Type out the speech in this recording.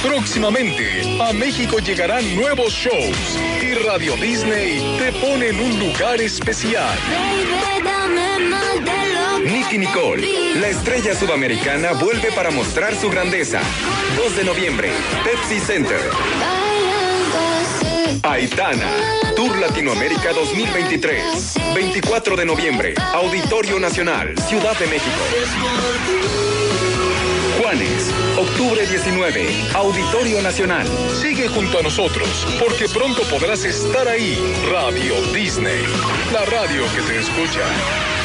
Próximamente, a México llegarán nuevos shows y Radio Disney te pone en un lugar especial. Nicki Nicole, la estrella sudamericana, vuelve para mostrar su grandeza. 2 de noviembre, Pepsi Center. Aitana, Tour Latinoamérica 2023. 24 de noviembre, Auditorio Nacional, Ciudad de México. Juanes, octubre 19, Auditorio Nacional. Sigue junto a nosotros, porque pronto podrás estar ahí. Radio Disney, la radio que te escucha.